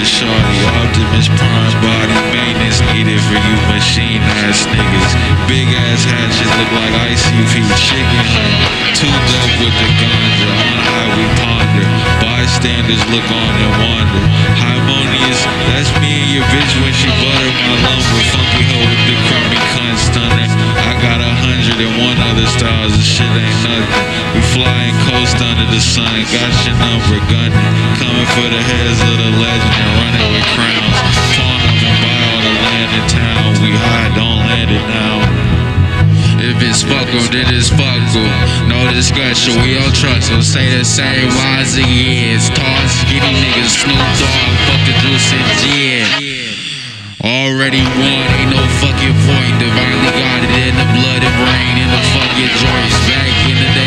shorty. Optimus Prime body maintenance needed for you machine ass niggas. Big ass hatches look like ICP chicken hunt. Tubed up with the ganja. On high we ponder. Bystanders look on and wonder. Harmonious, that's me and your bitch when she butter my lumber. Funky hoe with the crummy cunt stunner. I got 101 other styles, this shit ain't nothing. We fly and coast under the sun, got your number gunning. Coming for the heads of the legend and running with crowns. Pawn them and buy all the land in town. We high, don't land it now. If it's fuck 'em, then it's fuck 'em. No discussion, we on trust 'em. Say the same lines of years. Tall, skinny niggas, Snoop Dogg, fuck the juice and gin. Already won, ain't no fucking point. Divinely got it in the blood and brain, in the fucking joints. Back in the day.